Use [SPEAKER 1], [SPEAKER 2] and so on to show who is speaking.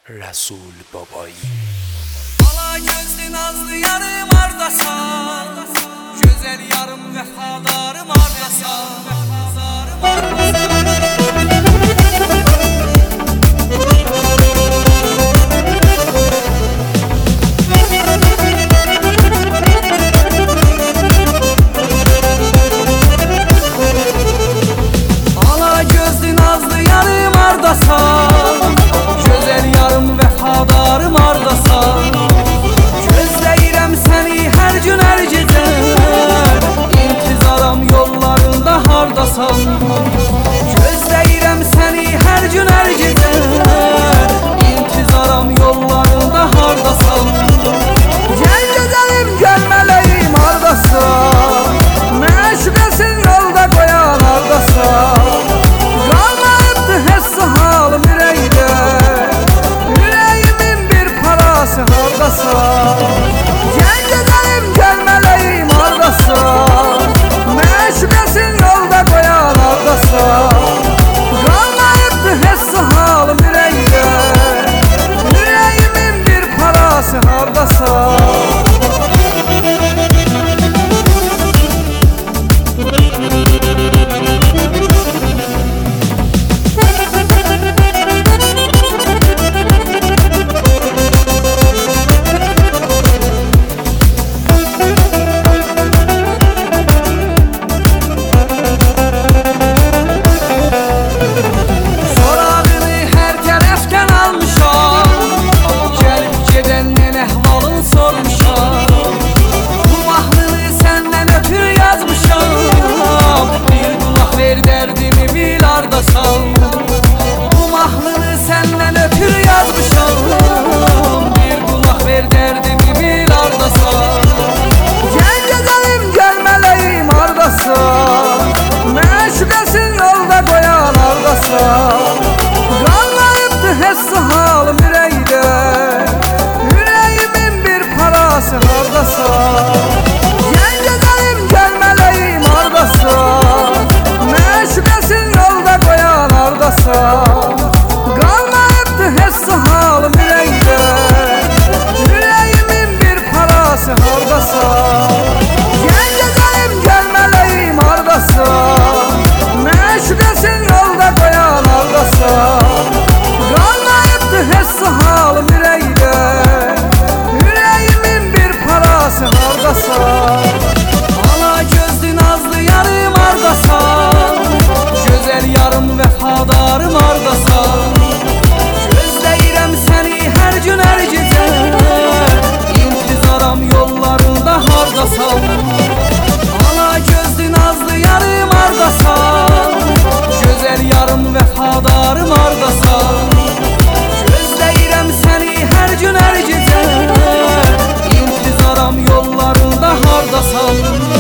[SPEAKER 1] Resul babayı.
[SPEAKER 2] Ala gözlü nazlı yarım ardasan, güzel yarım vefadarım ardasan. Ala gözlü nazlı yarım ardasan, güzel yarım vefadarım ardasan. Gözləyirəm səni hər gün hər gecə, İntizaram yollarında hardasan. Gözləyirəm səni hər gün hər gecə, İntizaram yollarında hardasan. Gəl gedəlim gəlmələyim hardasan, Məşuqəsin yolda qoyan hardasan. Qalmayıbdı heç halım ürəkdə, ürəyimin bir parası hardasan. Gəl gedəlim gəlmələyim hardasan, Məşuqəsin yolda qoyan hardasan. Qalmayıbdı heç halım ürəkdə, ürəyimin bir parası hardasan. Bu mahnını səndən ötür yazmışam, bir qulaq ver dərdimi bil hardasan. Gəl gedəlim gəlmələyim hardasan, Məşuqəsin yolda qoyan hardasan. Qalmayıbdı heç halım ürəkdə, ürəyimin bir parası hardasan. Gəl gedəlim gəlmələyim hardasan, Məşuqəsin yolda qoyan hardasan. Qalmayıbdı heç halım ürəkdə, ürəyimin bir parası hardasan. Gəl gedəlim gəlmələyim hardasan, Məşuqəsin yolda qoyan hardasan. Qalmayıbdı heç halım ürəkdə, ürəyimin bir parası hardasan. Ala gözlü nazlı yarım hardasan, güzel yarım vefadarım hardasan. Gözləyirəm səni hər gün hər gecə, İntizaram yollarında hardasan. Ala gözlü nazlı yarım hardasan, güzel yarım vefadarım hardasan. Gözləyirəm səni hər gün hər gecə, İntizaram yollarında hardasan.